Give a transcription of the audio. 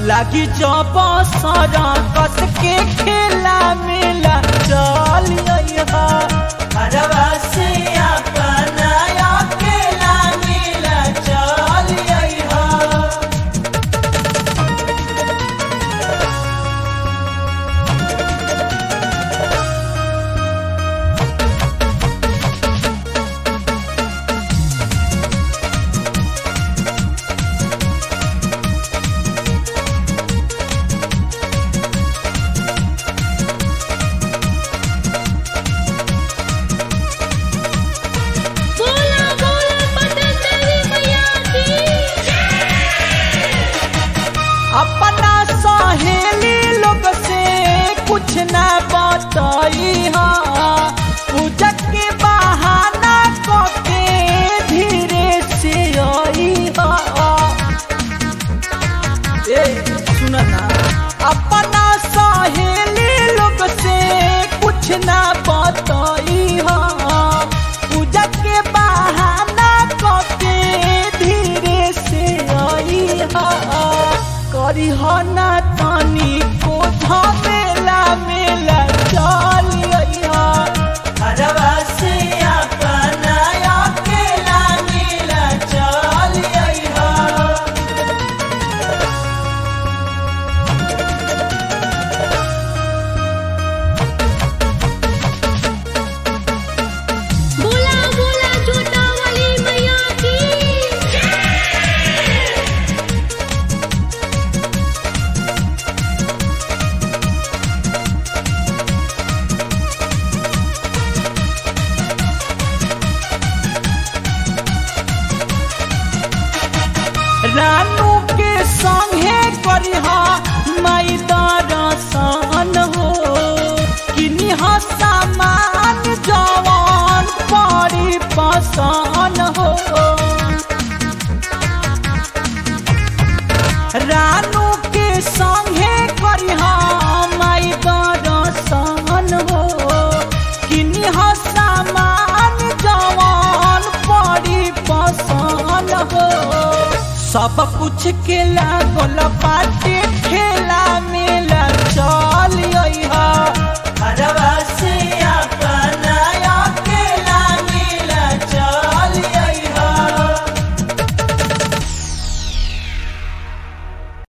लागी जब सारा कस के खेला मेला चल अइहा घरवा से अपना अकेला मेला चल अइहा। अपना सहेली लोग से कुछ ना बताइहा पूजा के बहाना करके धीरे से आइहा। सुन ना अपना सहेली लोग से कुछ ना बताइहा पूजा के बहाना करके धीरे से आइहा। करिहा ना तानी को झमेला मेला चल अइहा घरवा से अपना अकेला मेला चल अइहा। बोला बोला जोता वाली मैया की रानू के संगे करिहा माई दर्शन हो किनिहा सामान जवान पड़ी पसन हो। रानू के संगे करिहा माई दर्शन हो किनिहा सामान जवान पड़ी पसन हो। सब कुछ के लागल बाटे खेला मेला चल अइहा